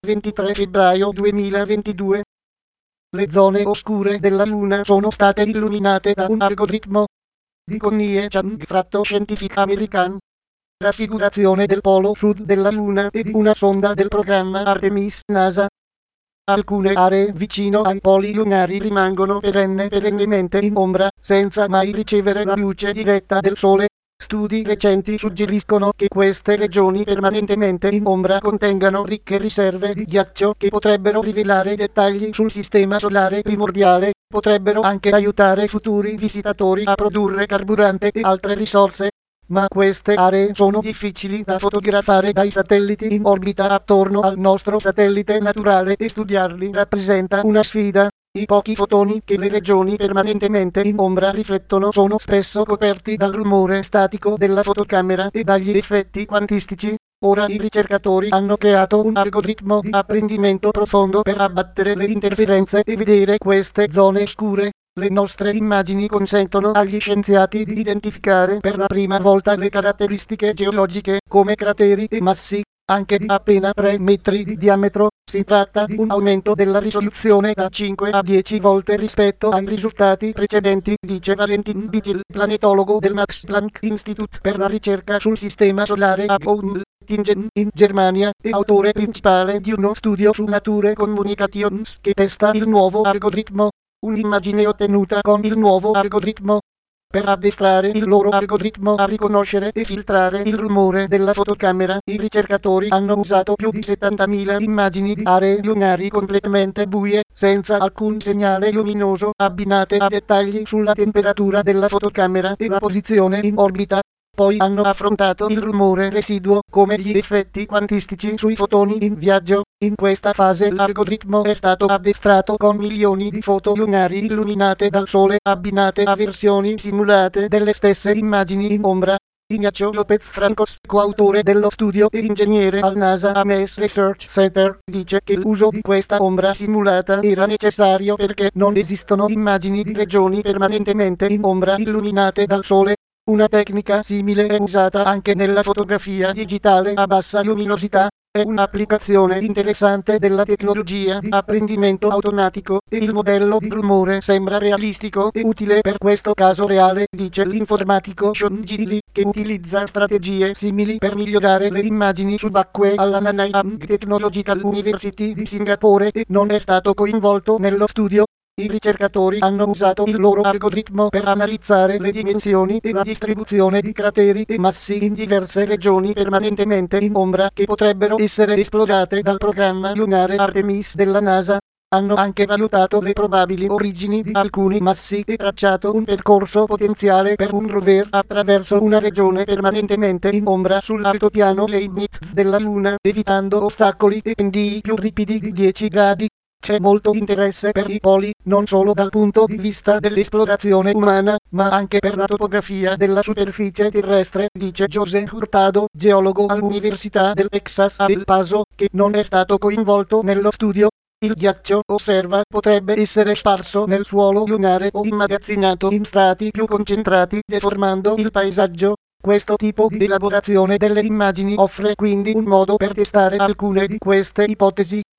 23 febbraio 2022. Le zone oscure della Luna sono state illuminate da un algoritmo di Connie Chang, fatto scientifico americano. Raffigurazione del polo sud della Luna e di una sonda del programma Artemis NASA. Alcune aree vicino ai poli lunari rimangono perennemente in ombra, senza mai ricevere la luce diretta del Sole. Studi recenti suggeriscono che queste regioni permanentemente in ombra contengano ricche riserve di ghiaccio che potrebbero rivelare dettagli sul sistema solare primordiale, potrebbero anche aiutare futuri visitatori a produrre carburante e altre risorse. Ma queste aree sono difficili da fotografare dai satelliti in orbita attorno al nostro satellite naturale e studiarli rappresenta una sfida. I pochi fotoni che le regioni permanentemente in ombra riflettono sono spesso coperti dal rumore statico della fotocamera e dagli effetti quantistici. Ora i ricercatori hanno creato un algoritmo di apprendimento profondo per abbattere le interferenze e vedere queste zone scure. Le nostre immagini consentono agli scienziati di identificare per la prima volta le caratteristiche geologiche, come crateri e massi, anche di appena 3 metri di diametro. Si tratta di un aumento della risoluzione da 5 a 10 volte rispetto ai risultati precedenti, dice Valentin Bitil, planetologo del Max Planck Institute per la ricerca sul sistema solare a Göttingen, in Germania, e autore principale di uno studio su Nature Communications che testa il nuovo algoritmo. Un'immagine ottenuta con il nuovo algoritmo. Per addestrare il loro algoritmo a riconoscere e filtrare il rumore della fotocamera, i ricercatori hanno usato più di 70.000 immagini di aree lunari completamente buie, senza alcun segnale luminoso, abbinate a dettagli sulla temperatura della fotocamera e la posizione in orbita. Poi hanno affrontato il rumore residuo, come gli effetti quantistici sui fotoni in viaggio. In questa fase l'algoritmo è stato addestrato con milioni di foto lunari illuminate dal Sole, abbinate a versioni simulate delle stesse immagini in ombra. Ignacio Lopez Francos, coautore dello studio e ingegnere al NASA Ames Research Center, dice che l'uso di questa ombra simulata era necessario perché non esistono immagini di regioni permanentemente in ombra illuminate dal Sole. Una tecnica simile è usata anche nella fotografia digitale a bassa luminosità. È un'applicazione interessante della tecnologia di apprendimento automatico e il modello di rumore sembra realistico e utile per questo caso reale, dice l'informatico Sean Gilly, che utilizza strategie simili per migliorare le immagini subacquee alla Nanyang Technological University di Singapore e non è stato coinvolto nello studio. I ricercatori hanno usato il loro algoritmo per analizzare le dimensioni e la distribuzione di crateri e massi in diverse regioni permanentemente in ombra che potrebbero essere esplorate dal programma lunare Artemis della NASA. Hanno anche valutato le probabili origini di alcuni massi e tracciato un percorso potenziale per un rover attraverso una regione permanentemente in ombra sull'altopiano Leibniz della Luna, evitando ostacoli e pendii più ripidi di 10 gradi. C'è molto interesse per i poli, non solo dal punto di vista dell'esplorazione umana, ma anche per la topografia della superficie terrestre, dice José Hurtado, geologo all'Università del Texas a El Paso, che non è stato coinvolto nello studio. Il ghiaccio, osserva, potrebbe essere sparso nel suolo lunare o immagazzinato in strati più concentrati, deformando il paesaggio. Questo tipo di elaborazione delle immagini offre quindi un modo per testare alcune di queste ipotesi.